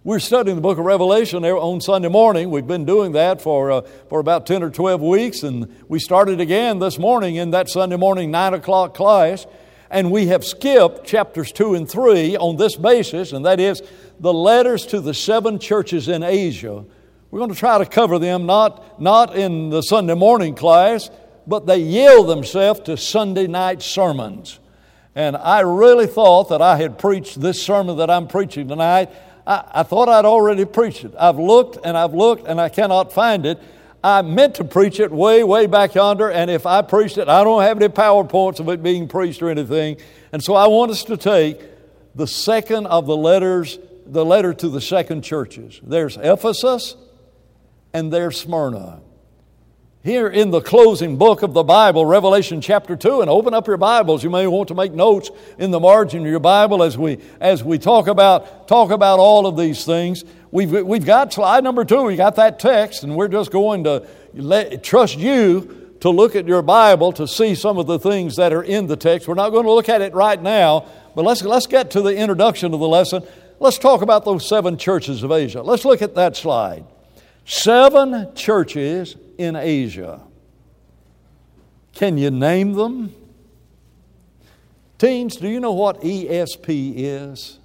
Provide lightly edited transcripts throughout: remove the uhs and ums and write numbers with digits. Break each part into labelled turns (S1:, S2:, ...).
S1: We're studying the book of Revelation on Sunday morning. We've been doing that for about 10 or 12 weeks, and we started again this morning in that Sunday morning 9 o'clock class. And we have skipped chapters 2 and 3 on this basis, and that is the letters to the 7 churches in Asia. We're going to try to cover them, not in the Sunday morning class, but they yield themselves to Sunday night sermons. And I really thought that I had preached this sermon that I'm preaching tonight. I thought I'd already preached it. I've looked and I cannot find it. I meant to preach it way back yonder, and if I preached it, I don't have any PowerPoints of it being preached or anything. And so I want us to take the second of the letters, the letter to the 2 churches. There's Ephesus and there's Smyrna. Here in the closing book of the Bible, Revelation chapter 2, and open up your Bibles. You may want to make notes in the margin of your Bible as we talk about all of these things. We've got slide number 2. We got that text, and we're just going to trust you to look at your Bible to see some of the things that are in the text. We're not going to look at it right now, but let's get to the introduction of the lesson. Let's talk about those 7 churches of Asia. Let's look at that slide. 7 churches in Asia. Can you name them? Teens, do you know what ESP is?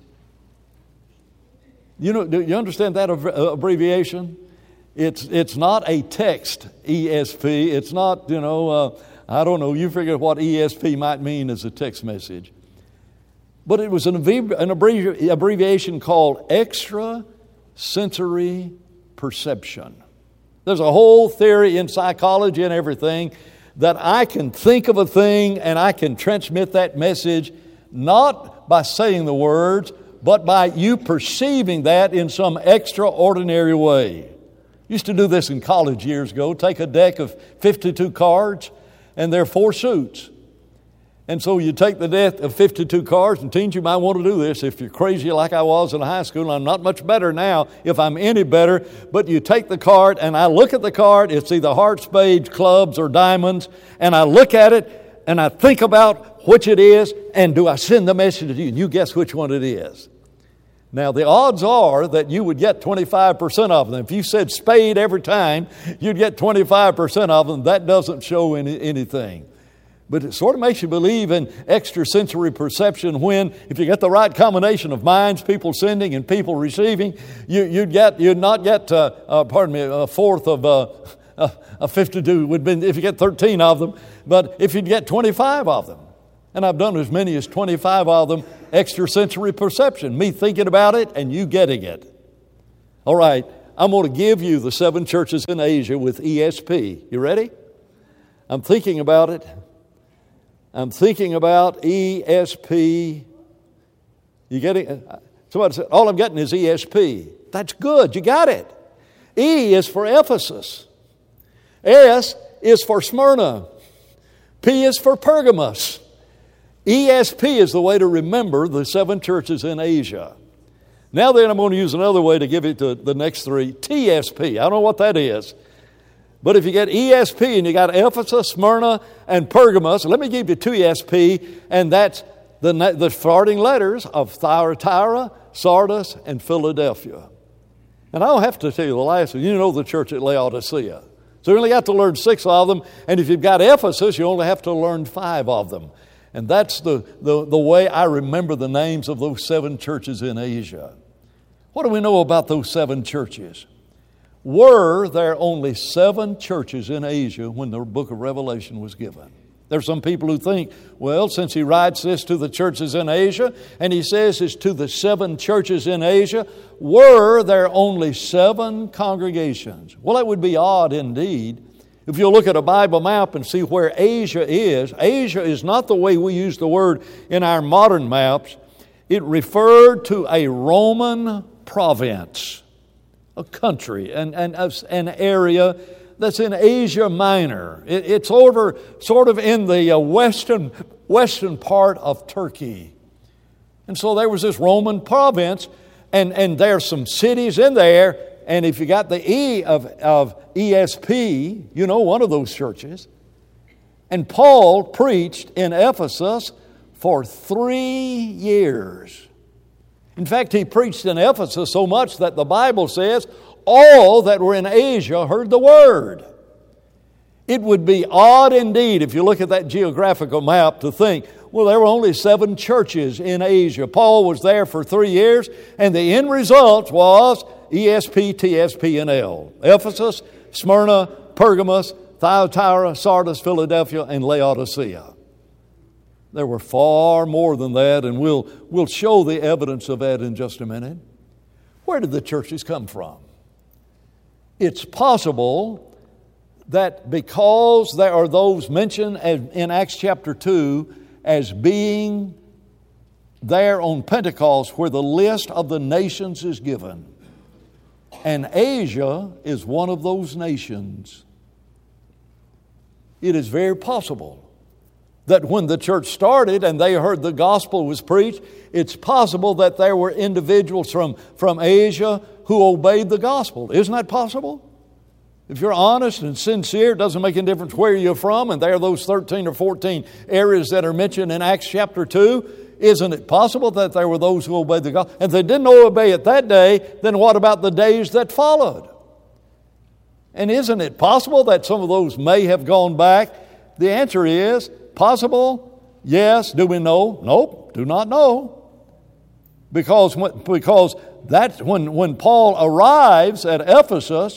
S1: Do you understand that abbreviation? It's not a text ESP. It's not, I don't know. You figure what ESP might mean as a text message. But it was an abbreviation called extrasensory perception. There's a whole theory in psychology and everything that I can think of a thing and I can transmit that message not by saying the words, but by you perceiving that in some extraordinary way. Used to do this in college years ago. Take a deck of 52 cards, and there are 4 suits. And so you take the deck of 52 cards, and teens, you might want to do this if you're crazy like I was in high school. I'm not much better now, if I'm any better, but you take the card, and I look at the card. It's either hearts, spades, clubs, or diamonds, and I look at it, and I think about which it is, and do I send the message to you? And you guess which one it is. Now, the odds are that you would get 25% of them. If you said spade every time, you'd get 25% of them. That doesn't show anything. But it sort of makes you believe in extrasensory perception when, if you get the right combination of minds, people sending and people receiving, you'd not get a fourth of a 52 would be if you get 13 of them, but if you'd get 25 of them. And I've done as many as 25 of them, extrasensory perception, me thinking about it and you getting it. All right, I'm going to give you the 7 churches in Asia with ESP. You ready? I'm thinking about it. I'm thinking about ESP. You getting? Somebody said, all I'm getting is ESP. That's good. You got it. E is for Ephesus. S is for Smyrna. P is for Pergamos. ESP is the way to remember the 7 churches in Asia. Now then, I'm going to use another way to give it to the next 3. TSP. I don't know what that is. But if you get ESP and you got Ephesus, Smyrna, and Pergamos, let me give you 2 ESP, and that's the starting letters of Thyatira, Sardis, and Philadelphia. And I don't have to tell you the last one. You know the church at Laodicea. So you only got to learn 6 of them, and if you've got Ephesus, you only have to learn 5 of them. And that's the way I remember the names of those 7 churches in Asia. What do we know about those 7 churches? Were there only 7 churches in Asia when the book of Revelation was given? There's some people who think, well, since he writes this to the churches in Asia, and he says it's to the 7 churches in Asia, were there only 7 congregations? Well, that would be odd indeed. If you look at a Bible map and see where Asia is not the way we use the word in our modern maps. It referred to a Roman province, a country, an area that's in Asia Minor. It's over sort of in the western part of Turkey. And so there was this Roman province, and there's some cities in there. And if you got the E of ESP, you know one of those churches. And Paul preached in Ephesus for 3 years. In fact, he preached in Ephesus so much that the Bible says all that were in Asia heard the word. It would be odd indeed, if you look at that geographical map, to think, well, there were only 7 churches in Asia. Paul was there for 3 years, and the end result was ESP, TSP, and L. Ephesus, Smyrna, Pergamos, Thyatira, Sardis, Philadelphia, and Laodicea. There were far more than that, and we'll show the evidence of that in just a minute. Where did the churches come from? It's possible that because there are those mentioned in Acts chapter 2 as being there on Pentecost where the list of the nations is given, and Asia is one of those nations, it is very possible that when the church started and they heard the gospel was preached, it's possible that there were individuals from Asia who obeyed the gospel. Isn't that possible? If you're honest and sincere, it doesn't make any difference where you're from, and there are those 13 or 14 areas that are mentioned in Acts chapter 2. Isn't it possible that there were those who obeyed the gospel? And if they didn't obey it that day, then what about the days that followed? And isn't it possible that some of those may have gone back? The answer is possible, yes. Do we know? Nope, do not know. Because that's when Paul arrives at Ephesus,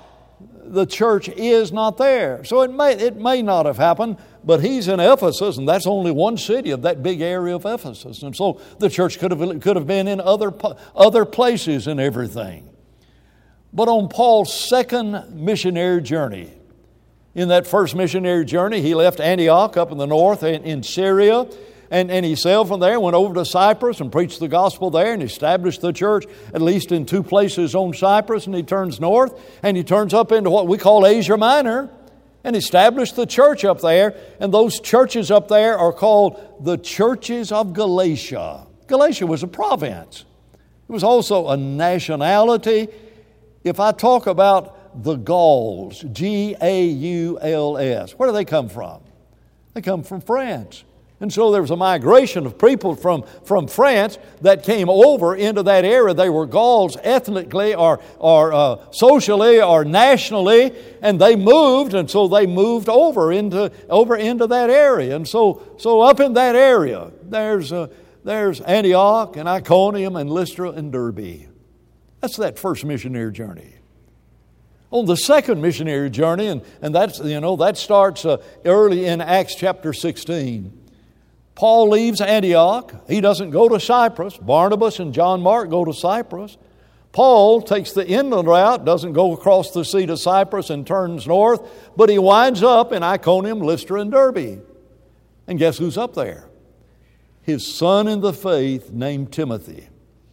S1: the church is not there. So it may not have happened, but he's in Ephesus, and that's only one city of that big area of Ephesus. And so the church could have been in other places and everything. But on Paul's second missionary journey, in that first missionary journey, he left Antioch up in the north in Syria, and he sailed from there, went over to Cyprus and preached the gospel there and established the church at least in 2 places on Cyprus, and he turns north and he turns up into what we call Asia Minor and established the church up there, and those churches up there are called the churches of Galatia. Galatia was a province. It was also a nationality. If I talk about the Gauls, Gauls, where do they come from? They come from France. And so there was a migration of people from France that came over into that area. They were Gauls ethnically or socially or nationally, and they moved, and so they moved over into that area. And so up in that area, there's Antioch and Iconium and Lystra and Derbe. That's that first missionary journey. On the second missionary journey, and that starts early in Acts chapter 16. Paul leaves Antioch. He doesn't go to Cyprus. Barnabas and John Mark go to Cyprus. Paul takes the inland route, doesn't go across the sea to Cyprus and turns north, but he winds up in Iconium, Lystra, and Derbe. And guess who's up there? His son in the faith named Timothy.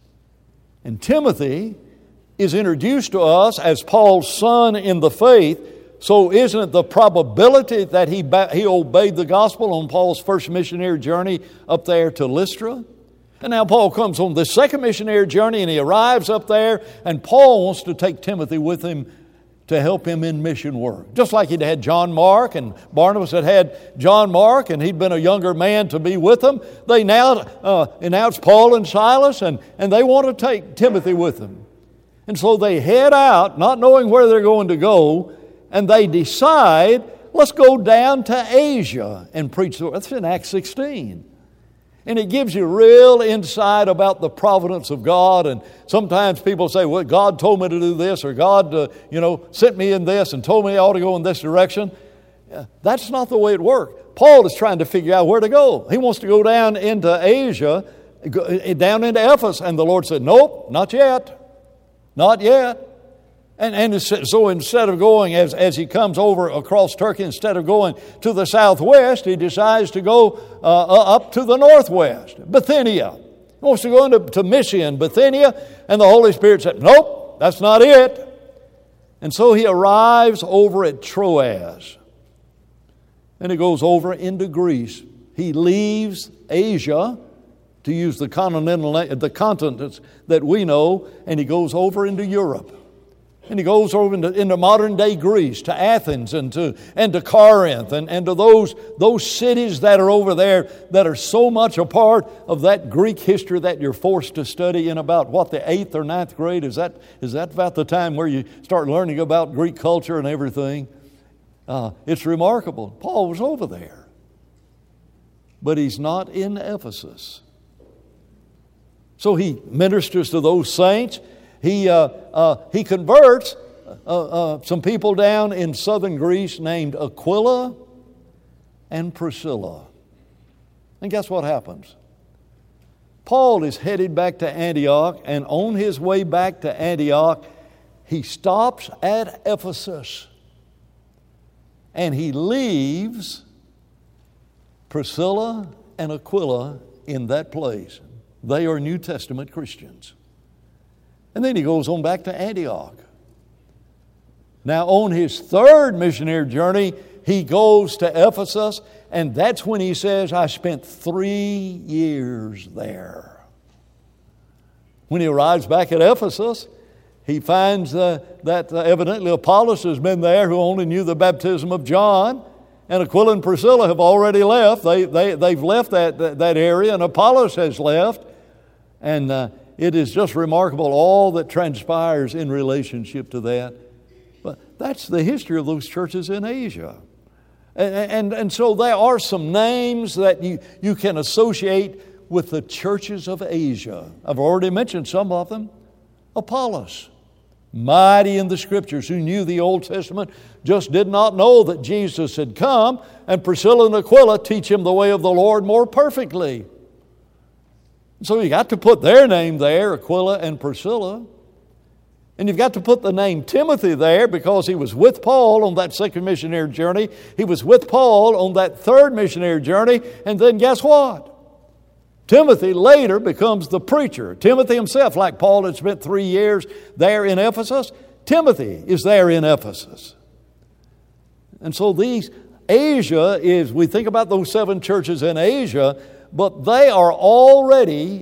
S1: And Timothy is introduced to us as Paul's son in the faith. So isn't it the probability that he obeyed the gospel on Paul's first missionary journey up there to Lystra? And now Paul comes on this second missionary journey, and he arrives up there, and Paul wants to take Timothy with him to help him in mission work. Just like he'd had John Mark, and Barnabas had John Mark, and he'd been a younger man to be with them. They now announced Paul and Silas, and they want to take Timothy with them. And so they head out, not knowing where they're going to go, and they decide, let's go down to Asia and preach the word. That's in Acts 16. And it gives you real insight about the providence of God. And sometimes people say, well, God told me to do this, or God sent me in this and told me I ought to go in this direction. That's not the way it worked. Paul is trying to figure out where to go. He wants to go down into Asia, down into Ephesus. And the Lord said, nope, not yet. Not yet. And so instead of going, as he comes over across Turkey, instead of going to the southwest, he decides to go up to the northwest, Bithynia. He wants to go into Mysia and Bithynia, and the Holy Spirit said, nope, that's not it. And so he arrives over at Troas, and he goes over into Greece. He leaves Asia, to use the continents that we know, and he goes over into Europe. And he goes over into modern day Greece, to Athens and to Corinth and to those cities that are over there that are so much a part of that Greek history that you're forced to study in about the 8th or 9th grade. Is that about the time where you start learning about Greek culture and everything? It's remarkable. Paul was over there. But he's not in Ephesus. So he ministers to those saints. He converts some people down in southern Greece named Aquila and Priscilla. And guess what happens? Paul is headed back to Antioch, and on his way back to Antioch, he stops at Ephesus. And he leaves Priscilla and Aquila in that place. They are New Testament Christians. And then he goes on back to Antioch. Now, on his third missionary journey, he goes to Ephesus, and that's when he says, I spent 3 years there. When he arrives back at Ephesus, he finds that evidently Apollos has been there, who only knew the baptism of John, and Aquila and Priscilla have already left. They've left that area, and Apollos has left. And it is just remarkable all that transpires in relationship to that. But that's the history of those churches in Asia. And so there are some names that you can associate with the churches of Asia. I've already mentioned some of them. Apollos, mighty in the Scriptures, who knew the Old Testament, just did not know that Jesus had come. And Priscilla and Aquila teach him the way of the Lord more perfectly. So you got to put their name there, Aquila and Priscilla. And you've got to put the name Timothy there because he was with Paul on that second missionary journey. He was with Paul on that third missionary journey. And then guess what? Timothy later becomes the preacher. Timothy himself, like Paul had spent 3 years there in Ephesus, Timothy is there in Ephesus. And so Asia is, we think about those 7 churches in Asia, but they are already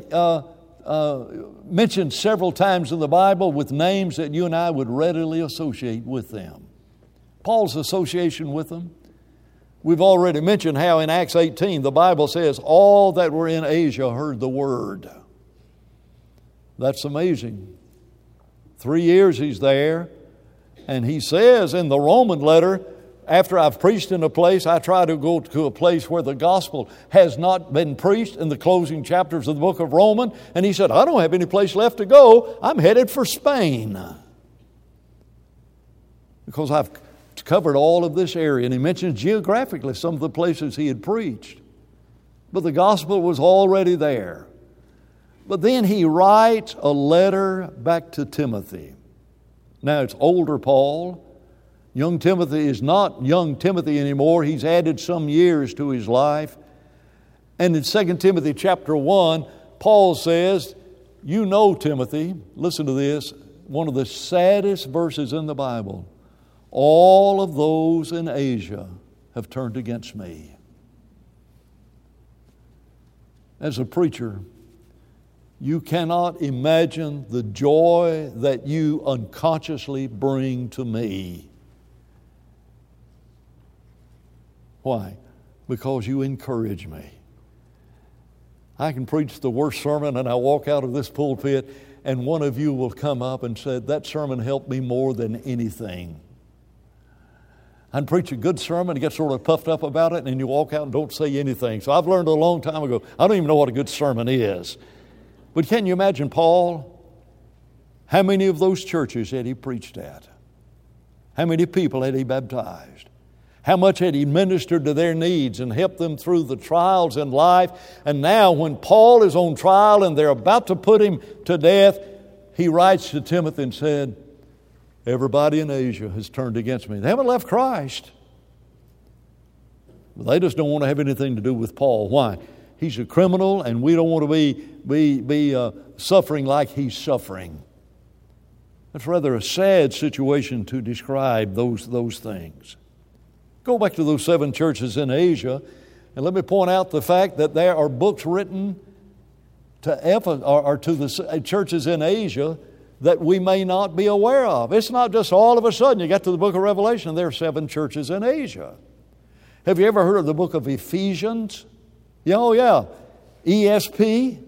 S1: mentioned several times in the Bible with names that you and I would readily associate with them. Paul's association with them. We've already mentioned how in Acts 18 the Bible says all that were in Asia heard the word. That's amazing. 3 years he's there, and he says in the Roman letter, after I've preached in a place, I try to go to a place where the gospel has not been preached, in the closing chapters of the book of Romans. And he said, I don't have any place left to go. I'm headed for Spain. Because I've covered all of this area. And he mentions geographically some of the places he had preached. But the gospel was already there. But then he writes a letter back to Timothy. Now it's older Paul. Young Timothy is not young Timothy anymore. He's added some years to his life. And in 2 Timothy chapter 1, Paul says, you know, Timothy, listen to this, one of the saddest verses in the Bible. All of those in Asia have turned against me. As a preacher, you cannot imagine the joy that you unconsciously bring to me. Why? Because you encourage me. I can preach the worst sermon and I walk out of this pulpit and one of you will come up and say, that sermon helped me more than anything. I can preach a good sermon and get sort of puffed up about it and you walk out and don't say anything. So I've learned a long time ago, I don't even know what a good sermon is. But can you imagine Paul? How many of those churches had he preached at? How many people had he baptized? How much had he ministered to their needs and helped them through the trials in life? And now when Paul is on trial and they're about to put him to death, he writes to Timothy and said, everybody in Asia has turned against me. They haven't left Christ. But they just don't want to have anything to do with Paul. Why? He's a criminal and we don't want to be suffering like he's suffering. That's rather a sad situation to describe those things. Go back to those 7 churches in Asia, and let me point out the fact that there are books written to the churches in Asia that we may not be aware of. It's not just all of a sudden you get to the book of Revelation and there are 7 churches in Asia. Have you ever heard of the book of Ephesians? Yeah, oh yeah. ESP,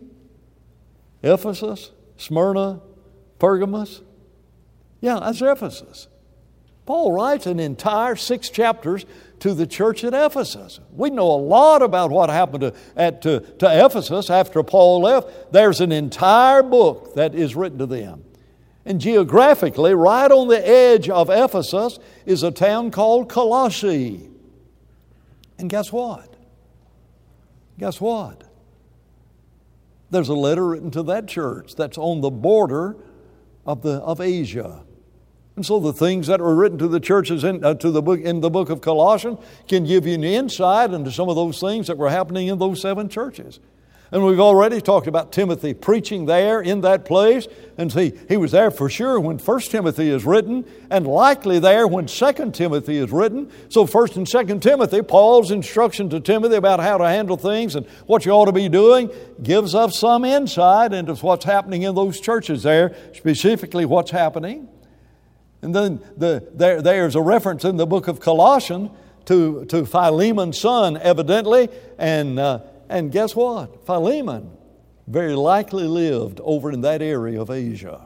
S1: Ephesus, Smyrna, Pergamos. Yeah, that's Ephesus. Paul writes an entire 6 chapters to the church at Ephesus. We know a lot about what happened to Ephesus after Paul left. There's an entire book that is written to them. And geographically, right on the edge of Ephesus is a town called Colossae. And guess what? Guess what? There's a letter written to that church that's on the border of Asia. And so the things that were written to the churches in the book of Colossians can give you an insight into some of those things that were happening in those 7 churches. And we've already talked about Timothy preaching there in that place. And see, he was there for sure when 1 Timothy is written, and likely there when 2 Timothy is written. So 1 and 2 Timothy, Paul's instruction to Timothy about how to handle things and what you ought to be doing, gives us some insight into what's happening in those churches there, specifically what's happening. And then there's a reference in the book of Colossians to Philemon's son, evidently, and guess what? Philemon very likely lived over in that area of Asia.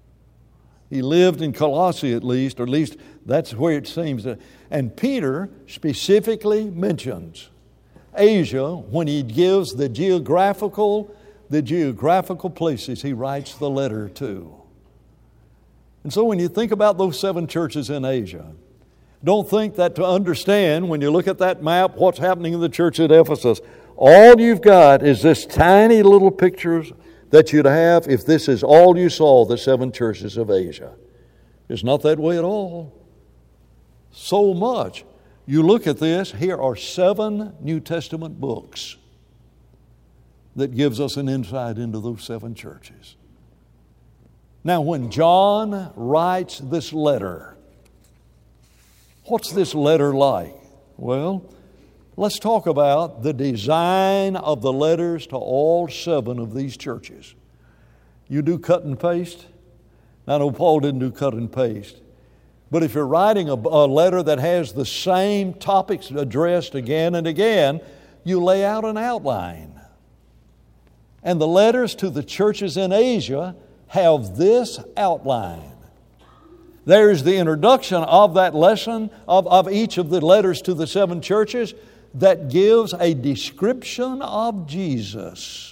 S1: He lived in Colossae at least, or at least that's where it seems. And Peter specifically mentions Asia when he gives the geographical places he writes the letter to. And so when you think about those 7 churches in Asia, don't think that to understand, when you look at that map, what's happening in the church at Ephesus, all you've got is this tiny little pictures that you'd have if this is all you saw, the 7 churches of Asia. It's not that way at all. So much. You look at this, here are 7 New Testament books that gives us an insight into those 7 churches. Now, when John writes this letter, what's this letter like? Well, let's talk about the design of the letters to all 7 of these churches. You do cut and paste? Now, I know Paul didn't do cut and paste. But if you're writing a letter that has the same topics addressed again and again, you lay out an outline. And the letters to the churches in Asia have this outline. There's the introduction of that lesson of each of the letters to the 7 churches that gives a description of Jesus.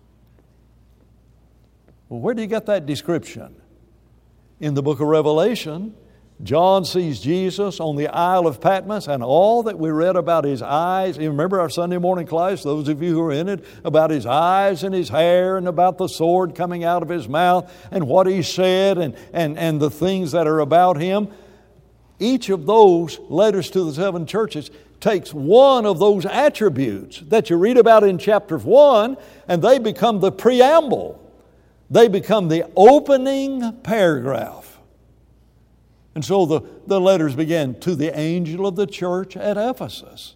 S1: Well, where do you get that description? In the book of Revelation, John sees Jesus on the Isle of Patmos, and all that we read about His eyes. You remember our Sunday morning class, those of you who were in it, about His eyes and His hair and about the sword coming out of His mouth and what He said and the things that are about Him. Each of those letters to the 7 churches takes one of those attributes that you read about in chapter 1, and they become the preamble. They become the opening paragraph. And so the letters begin, to the angel of the church at Ephesus.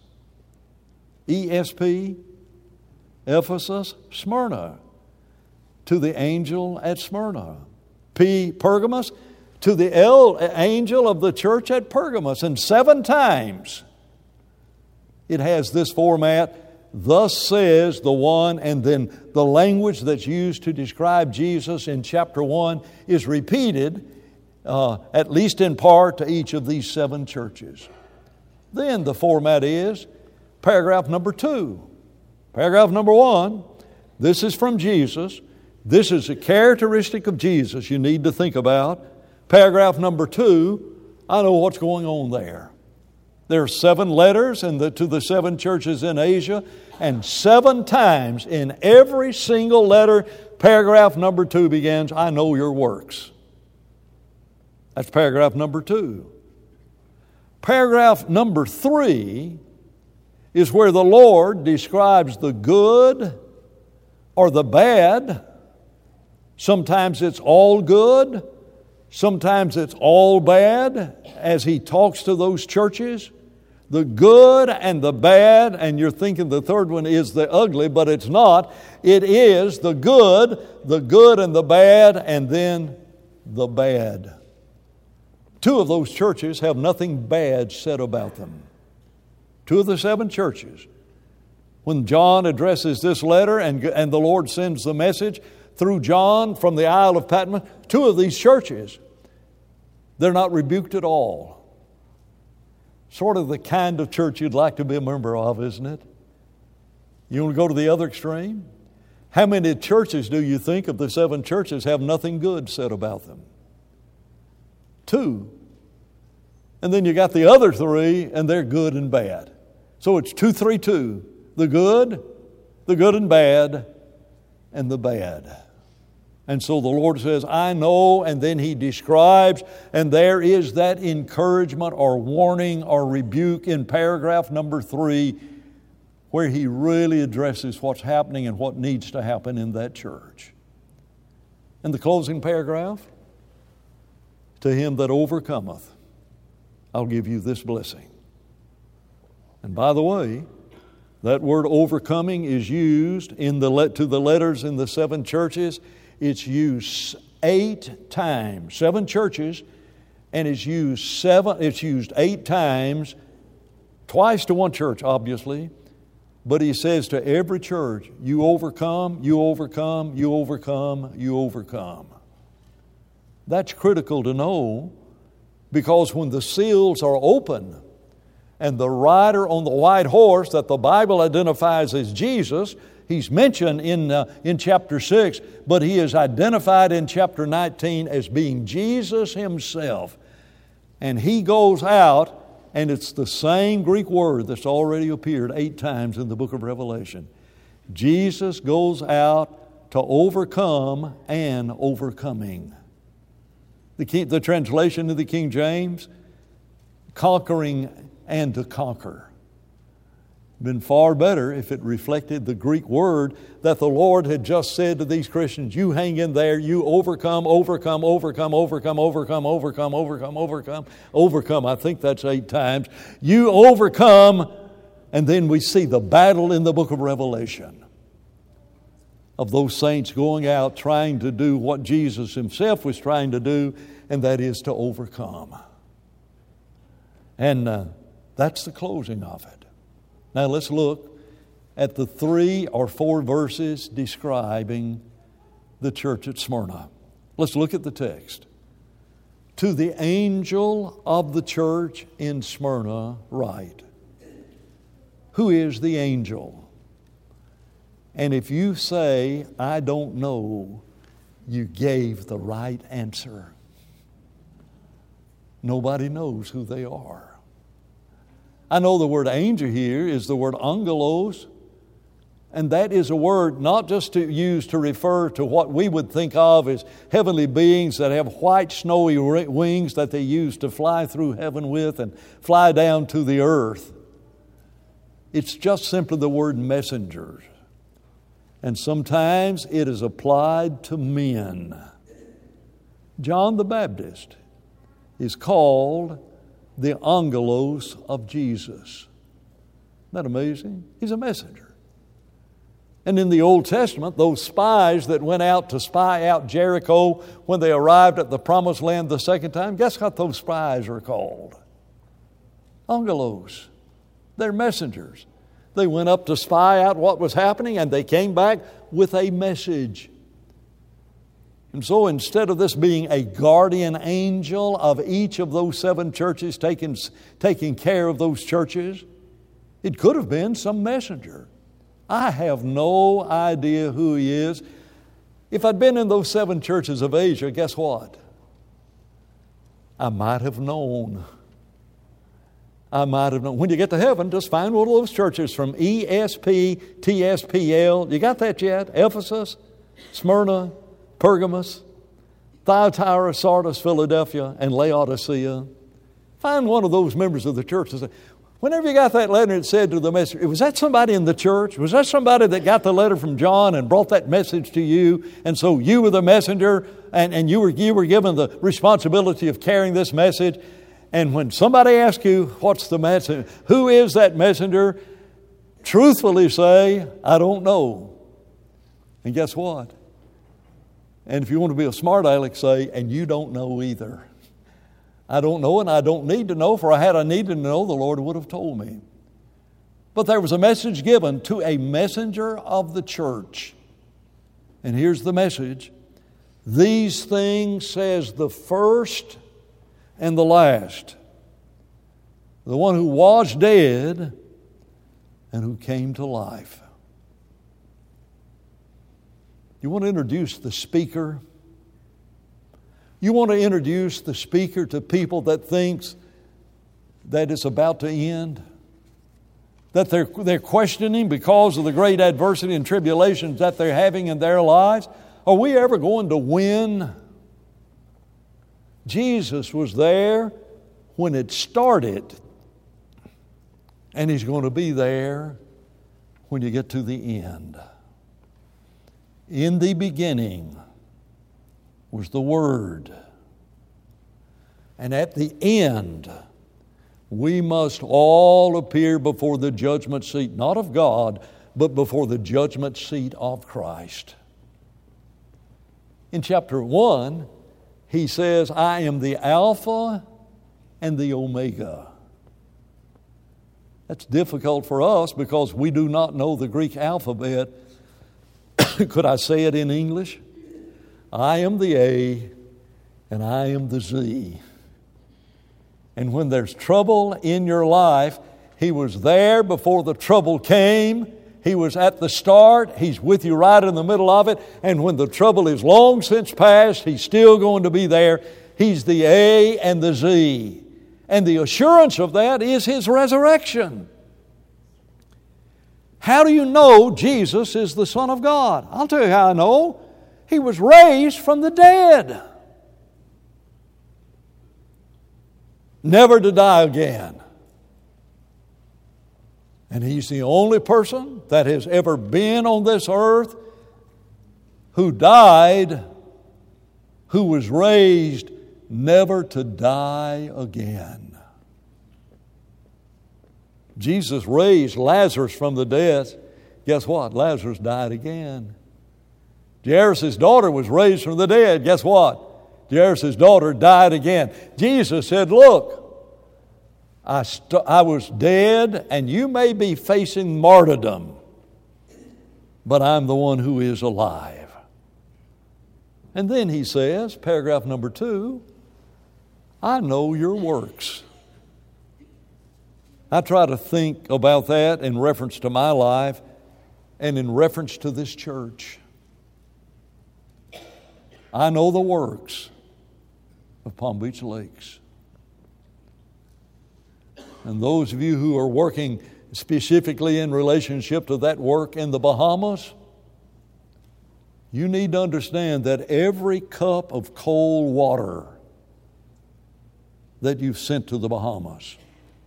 S1: ESP, Ephesus, Smyrna. To the angel at Smyrna. Pergamos, to the angel of the church at Pergamos. And 7 times it has this format, thus says the one, and then the language that's used to describe Jesus in chapter 1 is repeated at least in part, to each of these 7 churches. Then the format is paragraph number 2. Paragraph number 1, this is from Jesus. This is a characteristic of Jesus you need to think about. Paragraph number 2, I know what's going on there. There are 7 letters to the 7 churches in Asia, and 7 times in every single letter, paragraph number 2 begins, I know your works. That's paragraph number 2. Paragraph number 3 is where the Lord describes the good or the bad. Sometimes it's all good. Sometimes it's all bad as He talks to those churches. The good and the bad, and you're thinking the third one is the ugly, but it's not. It is the good and the bad, and then the bad. 2 of those churches have nothing bad said about them. 2 of the 7 churches. When John addresses this letter and the Lord sends the message through John from the Isle of Patmos, 2 of these churches, they're not rebuked at all. Sort of the kind of church you'd like to be a member of, isn't it? You want to go to the other extreme? How many churches do you think of the 7 churches have nothing good said about them? 2. And then you got the other 3, and they're good and bad. So it's 2, 3, 2. The good and bad, and the bad. And so the Lord says, I know, and then He describes, and there is that encouragement or warning or rebuke in paragraph number 3, where He really addresses what's happening and what needs to happen in that church. And the closing paragraph, to him that overcometh, I'll give you this blessing. And by the way, that word overcoming is used to the letters in the 7 churches. It's used 8 times, 7 churches, and it's used 8 times, twice to one church, obviously. But he says to every church, you overcome, you overcome, you overcome, you overcome. That's critical to know, because when the seals are open and the rider on the white horse that the Bible identifies as Jesus, he's mentioned in chapter 6, but he is identified in chapter 19 as being Jesus Himself. And He goes out, and it's the same Greek word that's already appeared 8 times in the book of Revelation. Jesus goes out to overcome and overcoming. The translation of the King James, conquering and to conquer. Been far better if it reflected the Greek word that the Lord had just said to these Christians, you hang in there, you overcome, overcome, overcome, overcome, overcome, overcome, overcome, overcome, overcome. I think that's 8 times. You overcome, and then we see the battle in the book of Revelation of those saints going out trying to do what Jesus Himself was trying to do, and that is to overcome. And that's the closing of it. Now let's look at the 3 or 4 verses describing the church at Smyrna. Let's look at the text. To the angel of the church in Smyrna write. Who is the angel? And if you say, I don't know, you gave the right answer. Nobody knows who they are. I know the word angel here is the word angelos, and that is a word not just to use to refer to what we would think of as heavenly beings that have white snowy wings that they use to fly through heaven with and fly down to the earth. It's just simply the word messengers. And sometimes it is applied to men. John the Baptist is called the angelos of Jesus. Isn't that amazing? He's a messenger. And in the Old Testament, those spies that went out to spy out Jericho when they arrived at the Promised Land the second time, guess what those spies are called? Angelos. They're messengers. They went up to spy out what was happening, and they came back with a message. And so instead of this being a guardian angel of each of those 7 churches taking care of those churches, it could have been some messenger. I have no idea who he is. If I'd been in those 7 churches of Asia, guess what? I might have known. When you get to heaven, just find one of those churches from ESP, TSPL. You got that yet? Ephesus, Smyrna, Pergamos, Thyatira, Sardis, Philadelphia, and Laodicea. Find one of those members of the church and say, whenever you got that letter, it said to the messenger, was that somebody in the church? Was that somebody that got the letter from John and brought that message to you? And so you were the messenger, and you were given the responsibility of carrying this message. And when somebody asks you, what's the message? Who is that messenger? Truthfully say, I don't know. And guess what? And if you want to be a smart aleck, say, and you don't know either. I don't know and I don't need to know, for had I needed to know, the Lord would have told me. But there was a message given to a messenger of the church. And here's the message. These things says the first and the last. The one who was dead and who came to life. You want to introduce the speaker? You want to introduce the speaker to people that thinks that it's about to end? That they're questioning because of the great adversity and tribulations that they're having in their lives? Are we ever going to win? Jesus was there when it started, and He's going to be there when you get to the end. In the beginning was the Word. And at the end, we must all appear before the judgment seat, not of God, but before the judgment seat of Christ. In chapter 1, He says, I am the Alpha and the Omega. That's difficult for us because we do not know the Greek alphabet. Could I say it in English? I am the A and I am the Z. And when there's trouble in your life, He was there before the trouble came. He was at the start. He's with you right in the middle of it. And when the trouble is long since past, He's still going to be there. He's the A and the Z. And the assurance of that is His resurrection. How do you know Jesus is the Son of God? I'll tell you how I know. He was raised from the dead. Never to die again. And He's the only person that has ever been on this earth who died, who was raised never to die again. Jesus raised Lazarus from the dead. Guess what? Lazarus died again. Jairus' daughter was raised from the dead. Guess what? Jairus' daughter died again. Jesus said, look, I was dead and you may be facing martyrdom, but I'm the one who is alive. And then He says, paragraph number 2, I know your works. I try to think about that in reference to my life and in reference to this church. I know the works of Palm Beach Lakes. And those of you who are working specifically in relationship to that work in the Bahamas, you need to understand that every cup of cold water that you've sent to the Bahamas,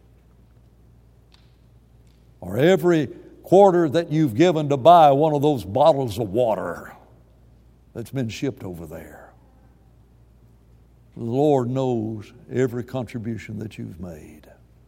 S1: or every quarter that you've given to buy one of those bottles of water that's been shipped over there, the Lord knows every contribution that you've made.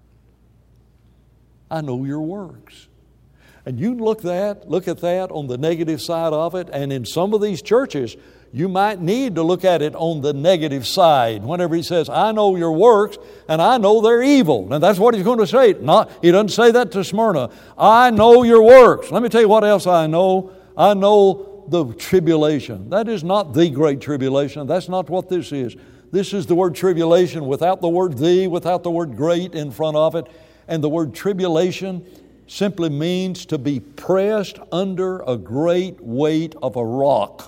S1: I know your works. And you look at that on the negative side of it, and in some of these churches, you might need to look at it on the negative side. Whenever He says, I know your works, and I know they're evil. And that's what He's going to say. He doesn't say that to Smyrna. I know your works. Let me tell you what else I know. I know the tribulation. That is not the great tribulation. That's not what this is. This is the word tribulation without the word the, without the word great in front of it. And the word tribulation simply means to be pressed under a great weight of a rock.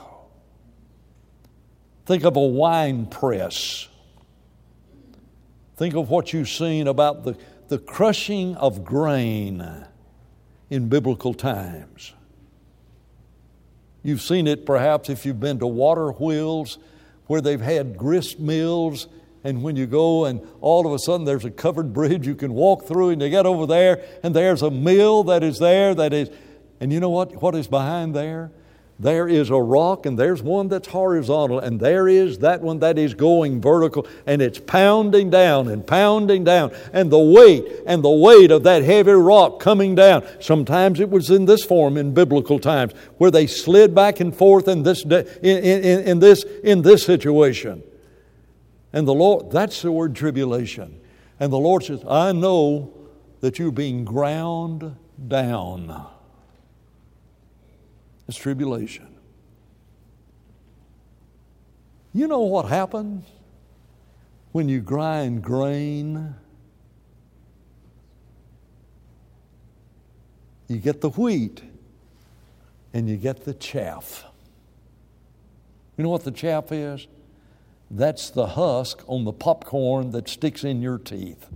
S1: Think of a wine press. Think of what you've seen about the crushing of grain in biblical times. You've seen it perhaps if you've been to water wheels where they've had grist mills, and when you go and all of a sudden there's a covered bridge you can walk through, and you get over there and there's a mill that is there and you know what is behind there? There is a rock, and there's one that's horizontal, and there is that one that is going vertical, and it's pounding down and pounding down, and the weight of that heavy rock coming down. Sometimes it was in this form in biblical times, where they slid back and forth in this situation. And the Lord, that's the word tribulation. And the Lord says, I know that you're being ground down. It's tribulation. You know what happens when you grind grain? You get the wheat and you get the chaff. You know what the chaff is? That's the husk on the popcorn that sticks in your teeth.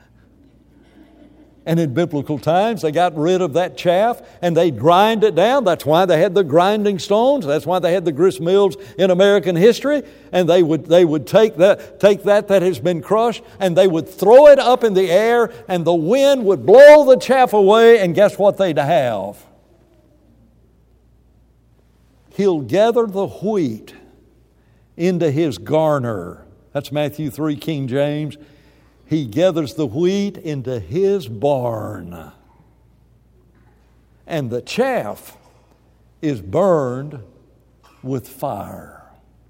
S1: And in biblical times, they got rid of that chaff and they grind it down. That's why they had the grinding stones. That's why they had the grist mills in American history. And they would take that has been crushed, and they would throw it up in the air, and the wind would blow the chaff away, and guess what they'd have? He'll gather the wheat into his garner. That's Matthew 3, King James. He gathers the wheat into his barn. And the chaff is burned with fire.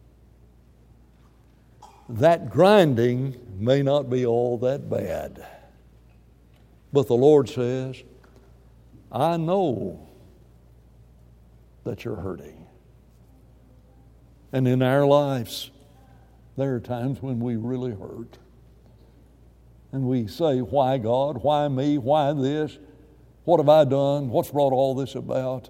S1: That grinding may not be all that bad. But the Lord says, I know that you're hurting. And in our lives, there are times when we really hurt. And we say, why God? Why me? Why this? What have I done? What's brought all this about?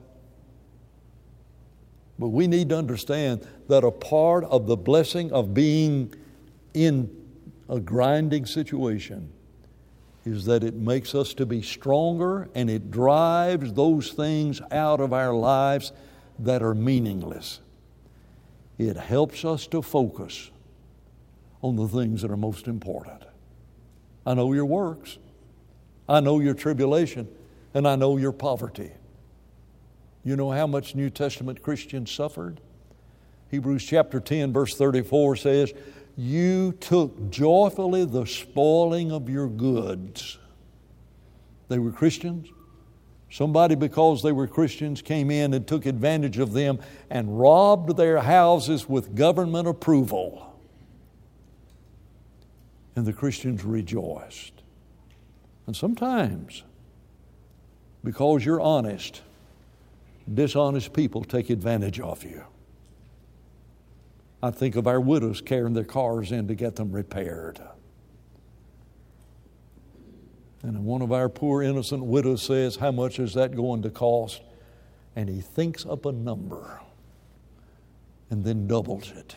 S1: But we need to understand that a part of the blessing of being in a grinding situation is that it makes us to be stronger, and it drives those things out of our lives that are meaningless. It helps us to focus on the things that are most important. I know your works. I know your tribulation. And I know your poverty. You know how much New Testament Christians suffered? Hebrews chapter 10, verse 34 says, you took joyfully the spoiling of your goods. They were Christians. Somebody, because they were Christians, came in and took advantage of them and robbed their houses with government approval. And the Christians rejoiced. And sometimes, because you're honest, dishonest people take advantage of you. I think of our widows carrying their cars in to get them repaired. And one of our poor innocent widows says, how much is that going to cost? And he thinks up a number and then doubles it.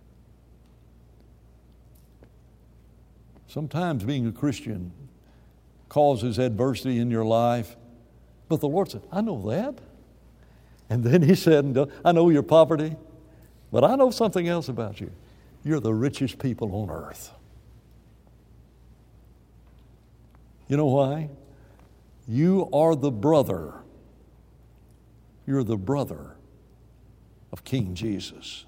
S1: Sometimes being a Christian causes adversity in your life. But the Lord said, I know that. And then he said, I know your poverty, but I know something else about you. You're the richest people on earth. You know why? You are the brother. You're the brother of King Jesus.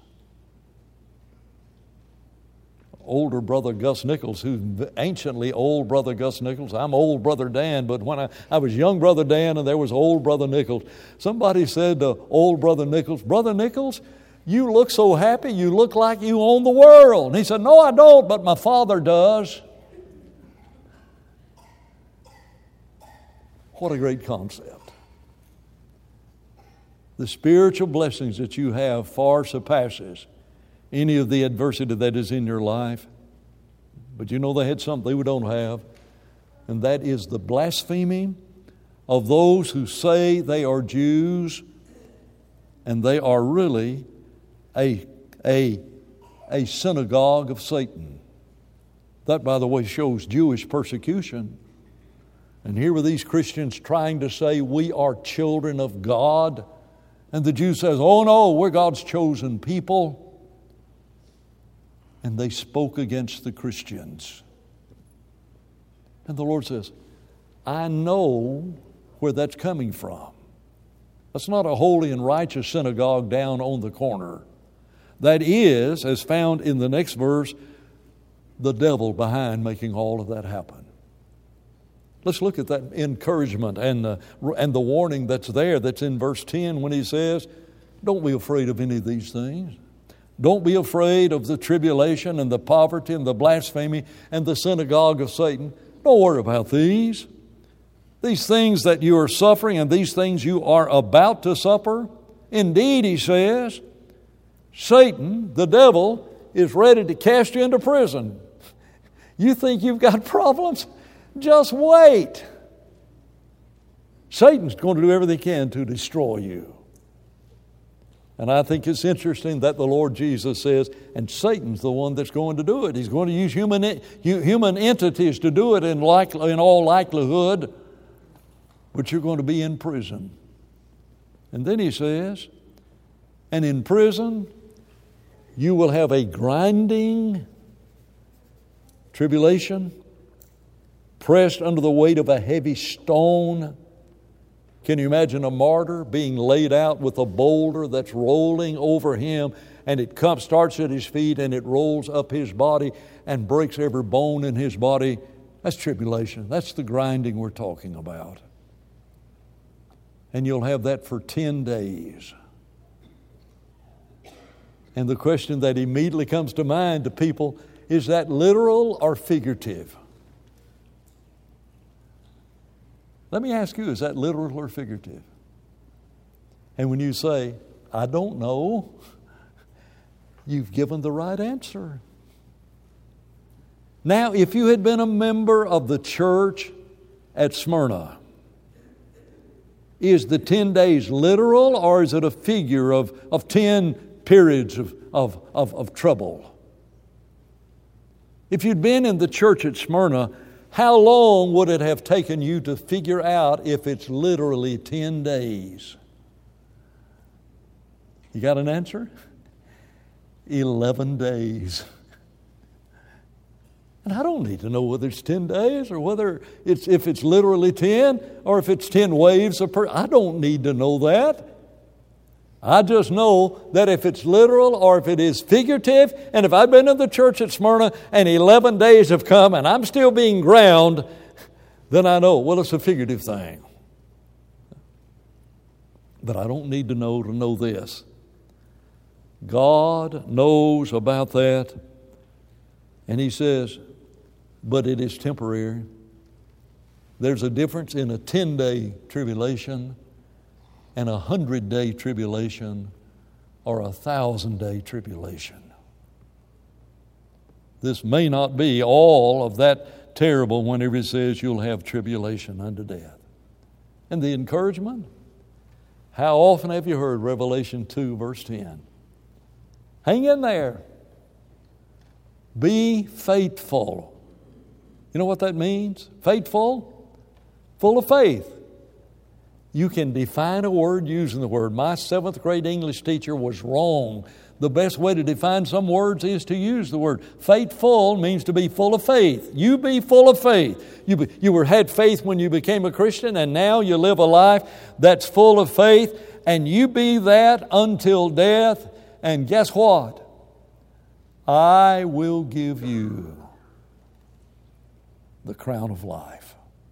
S1: Older brother Gus Nichols, who's anciently old brother Gus Nichols. I'm old brother Dan, but when I was young brother Dan and there was old brother Nichols, somebody said to old brother Nichols, Brother Nichols, you look so happy, you look like you own the world. And he said, no, I don't, but my father does. What a great concept. The spiritual blessings that you have far surpasses any of the adversity that is in your life. But you know they had something we don't have, and that is the blaspheming of those who say they are Jews and they are really a synagogue of Satan. That, by the way, shows Jewish persecution. And here were these Christians trying to say we are children of God. And the Jew says, oh no, we're God's chosen people. And they spoke against the Christians. And the Lord says, I know where that's coming from. That's not a holy and righteous synagogue down on the corner. That is, as found in the next verse, the devil behind making all of that happen. Let's look at that encouragement and the warning that's there, that's in verse 10 when he says, don't be afraid of any of these things. Don't be afraid of the tribulation and the poverty and the blasphemy and the synagogue of Satan. Don't worry about these. These things that you are suffering and these things you are about to suffer. Indeed, he says, Satan, the devil, is ready to cast you into prison. You think you've got problems? Just wait. Satan's going to do everything he can to destroy you. And I think it's interesting that the Lord Jesus says, and Satan's the one that's going to do it. He's going to use human entities to do it in all likelihood, but you're going to be in prison. And then he says, and in prison you will have a grinding tribulation, pressed under the weight of a heavy stone. Can you imagine a martyr being laid out with a boulder that's rolling over him, and it starts at his feet and it rolls up his body and breaks every bone in his body? That's tribulation. That's the grinding we're talking about. And you'll have that for 10 days. And the question that immediately comes to mind to people, is that literal or figurative? Let me ask you, is that literal or figurative? And when you say, I don't know, you've given the right answer. Now, if you had been a member of the church at Smyrna, is the 10 days literal or is it a figure of 10 periods of trouble? If you'd been in the church at Smyrna, how long would it have taken you to figure out if it's literally 10 days? You got an answer? 11 days. And I don't need to know whether it's 10 days or whether if it's literally 10 or if it's 10 waves I don't need to know that. I just know that if it's literal or if it is figurative, and if I've been in the church at Smyrna and 11 days have come and I'm still being ground, then I know, well, it's a figurative thing. But I don't need to know this. God knows about that. And he says, but it is temporary. There's a difference in a 10-day tribulation and a 100-day tribulation or a 1,000-day tribulation. This may not be all of that terrible whenever it says you'll have tribulation unto death. And the encouragement? How often have you heard Revelation 2 verse 10? Hang in there. Be faithful. You know what that means? Faithful? Full of faith. You can define a word using the word. My 7th grade English teacher was wrong. The best way to define some words is to use the word. Faithful means to be full of faith. You be full of faith. You had faith when you became a Christian, and now you live a life that's full of faith, and you be that until death. And guess what? I will give you the crown of life.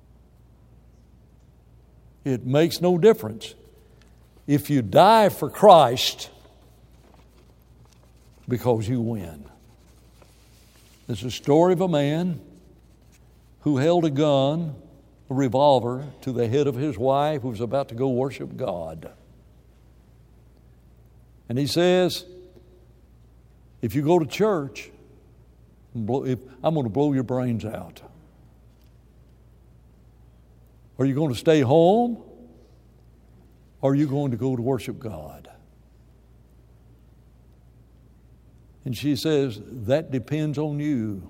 S1: It makes no difference. If you die for Christ, because you win. There's a story of a man who held a gun, a revolver, to the head of his wife who was about to go worship God. And he says, if you go to church, I'm going to blow your brains out. Are you going to stay home? Or are you going to go to worship God? And she says, that depends on you.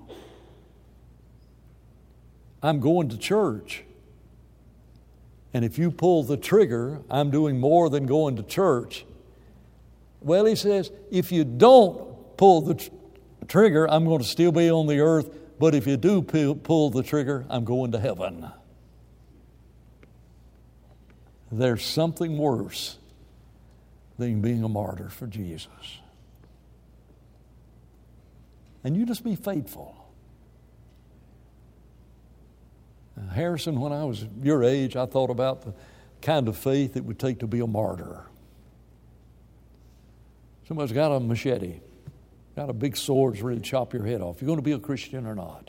S1: I'm going to church. And if you pull the trigger, I'm doing more than going to church. Well, he says, if you don't pull the trigger, I'm going to still be on the earth. But if you do pull the trigger, I'm going to heaven. There's something worse than being a martyr for Jesus. And you just be faithful. Now, Harrison, when I was your age, I thought about the kind of faith it would take to be a martyr. Somebody's got a machete, got a big sword ready to chop your head off. You're going to be a Christian or not?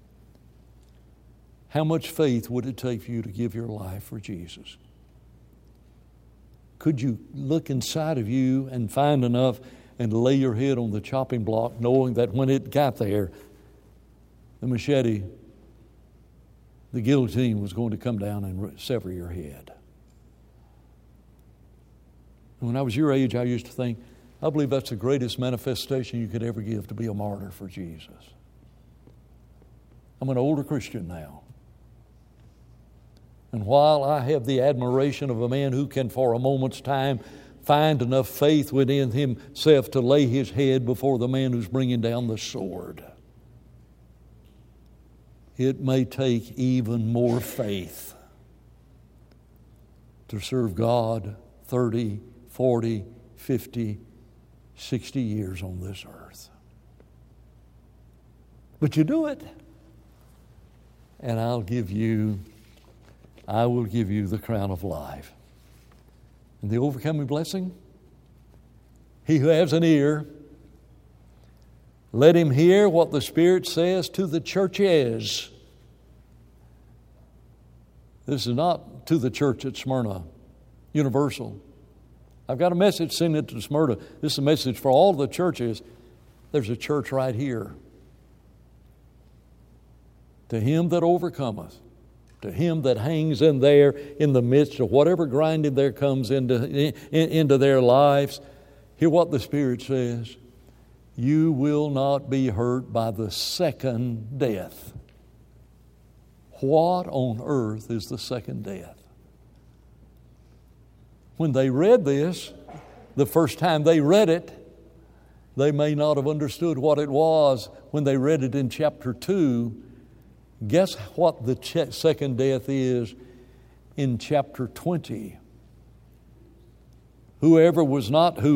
S1: How much faith would it take for you to give your life for Jesus? Could you look inside of you and find enough and lay your head on the chopping block, knowing that when it got there, the machete, the guillotine was going to come down and sever your head? And when I was your age, I used to think, I believe that's the greatest manifestation you could ever give, to be a martyr for Jesus. I'm an older Christian now. And while I have the admiration of a man who can, for a moment's time, find enough faith within himself to lay his head before the man who's bringing down the sword, it may take even more faith to serve God 30, 40, 50, 60 years on this earth. But you do it, and I will give you the crown of life. And the overcoming blessing? He who has an ear, let him hear what the Spirit says to the churches. This is not to the church at Smyrna, universal. I've got a message sent it to Smyrna. This is a message for all the churches. There's a church right here. To him that overcometh, to him that hangs in there in the midst of whatever grinding there comes into their lives, hear what the Spirit says. You will not be hurt by the second death. What on earth is the second death? When they read this, the first time they read it, they may not have understood what it was when they read it in chapter 2. Guess what the second death is in chapter 20? Whoever's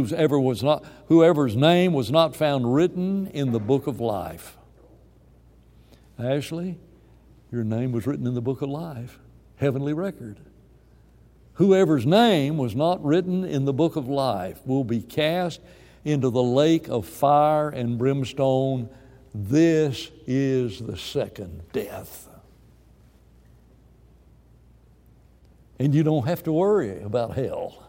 S1: name was not found written in the book of life. Ashley, your name was written in the book of life, heavenly record. Whoever's name was not written in the book of life will be cast into the lake of fire and brimstone. This is the second death. And you don't have to worry about hell.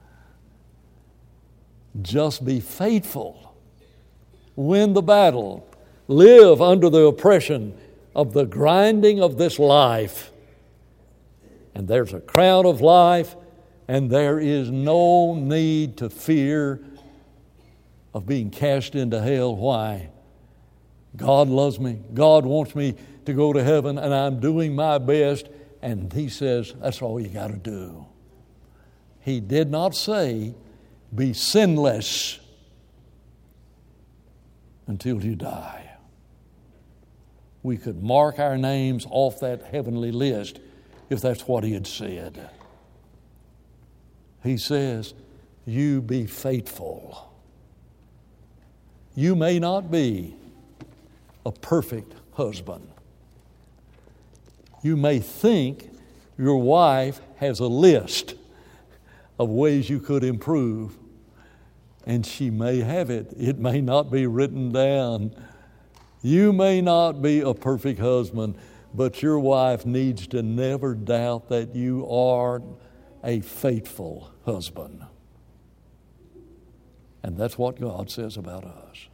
S1: Just be faithful. Win the battle. Live under the oppression of the grinding of this life. And there's a crown of life, and there is no need to fear of being cast into hell. Why? God loves me. God wants me to go to heaven, and I'm doing my best. And He says, that's all you got to do. He did not say, be sinless until you die. We could mark our names off that heavenly list if that's what He had said. He says, you be faithful. You may not be a perfect husband. You may think your wife has a list of ways you could improve, and she may have it. It may not be written down. You may not be a perfect husband, but your wife needs to never doubt that you are a faithful husband. And that's what God says about us.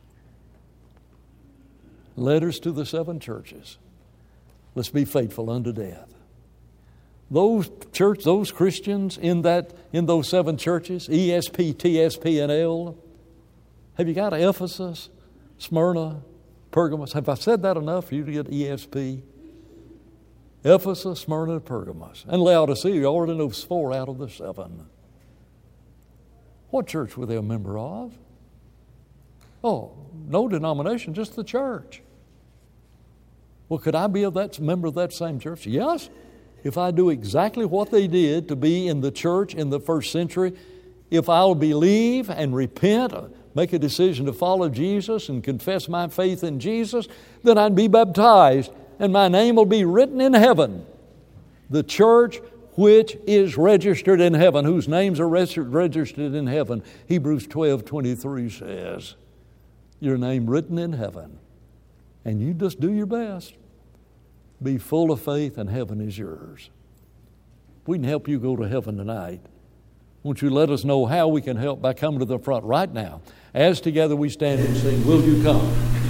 S1: Letters to the 7 churches. Let's be faithful unto death. Those Christians in those 7 churches, ESP, TSP, and L, have you got Ephesus, Smyrna, Pergamos? Have I said that enough for you to get ESP? Ephesus, Smyrna, Pergamos. And Laodicea, you already know 4 out of the 7. What church were they a member of? Oh, no denomination, just the church. Well, could I be a member of that same church? Yes. If I do exactly what they did to be in the church in the first century, if I'll believe and repent, make a decision to follow Jesus and confess my faith in Jesus, then I'd be baptized and my name will be written in heaven. The church which is registered in heaven, whose names are registered in heaven. Hebrews 12:23 says, your name written in heaven. And you just do your best. Be full of faith and heaven is yours. We can help you go to heaven tonight. Won't you let us know how we can help by coming to the front right now? As together we stand and sing, will you come?